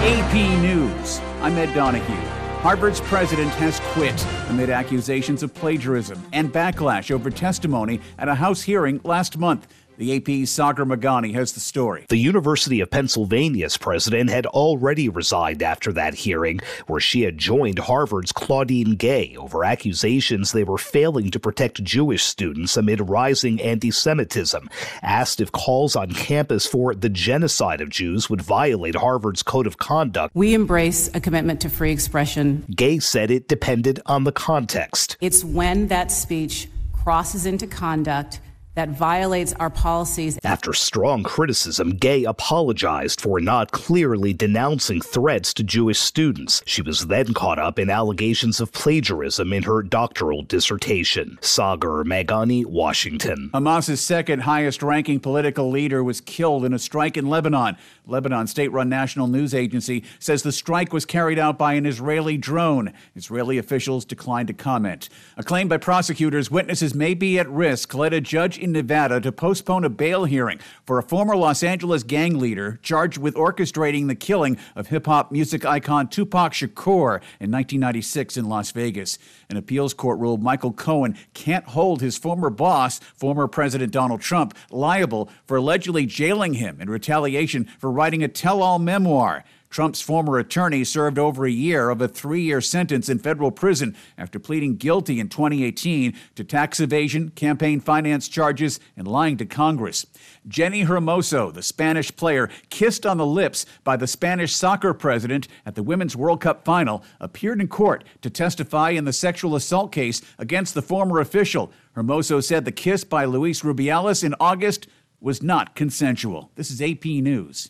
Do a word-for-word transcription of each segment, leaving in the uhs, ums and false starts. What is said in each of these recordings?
A P News. I'm Ed Donahue. Harvard's president has quit amid accusations of plagiarism and backlash over testimony at a House hearing last month. The A P's Sagar Meghani has the story. The University of Pennsylvania's president had already resigned after that hearing, where she had joined Harvard's Claudine Gay over accusations they were failing to protect Jewish students amid rising anti-Semitism. Asked if calls on campus for the genocide of Jews would violate Harvard's code of conduct, we embrace a commitment to free expression. Gay said it depended on the context. It's when that speech crosses into conduct that violates our policies. After strong criticism, Gay apologized for not clearly denouncing threats to Jewish students. She was then caught up in allegations of plagiarism in her doctoral dissertation. Sagar Meghani, Washington. Hamas's second highest-ranking political leader was killed in a strike in Lebanon. Lebanon's state-run national news agency says the strike was carried out by an Israeli drone. Israeli officials declined to comment. A claim by prosecutors witnesses may be at risk led a judge in Nevada to postpone a bail hearing for a former Los Angeles gang leader charged with orchestrating the killing of hip-hop music icon Tupac Shakur in nineteen ninety-six in Las Vegas. An appeals court ruled Michael Cohen can't hold his former boss, former President Donald Trump, liable for allegedly jailing him in retaliation for writing a tell-all memoir. Trump's former attorney served over a year of a three-year sentence in federal prison after pleading guilty in twenty eighteen to tax evasion, campaign finance charges, and lying to Congress. Jenny Hermoso, the Spanish player kissed on the lips by the Spanish soccer president at the Women's World Cup final, appeared in court to testify in the sexual assault case against the former official. Hermoso said the kiss by Luis Rubiales in August was not consensual. This is A P News.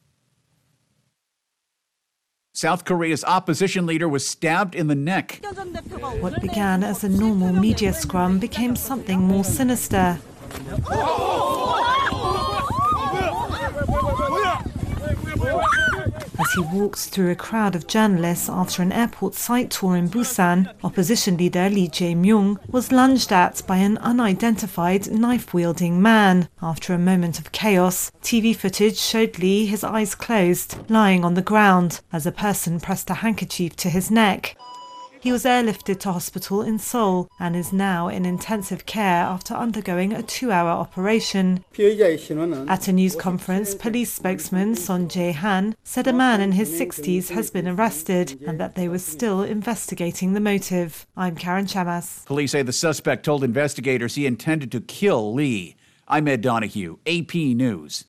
South Korea's opposition leader was stabbed in the neck. What began as a normal media scrum became something more sinister. As he walked through a crowd of journalists after an airport site tour in Busan, opposition leader Lee Jae-myung was lunged at by an unidentified knife-wielding man. After a moment of chaos, T V footage showed Lee, his eyes closed, lying on the ground as a person pressed a handkerchief to his neck. He was airlifted to hospital in Seoul and is now in intensive care after undergoing a two-hour operation. At a news conference, police spokesman Son Jae-han said a man in his sixties has been arrested and that they were still investigating the motive. I'm Karen Chamas. Police say the suspect told investigators he intended to kill Lee. I'm Ed Donahue, A P News.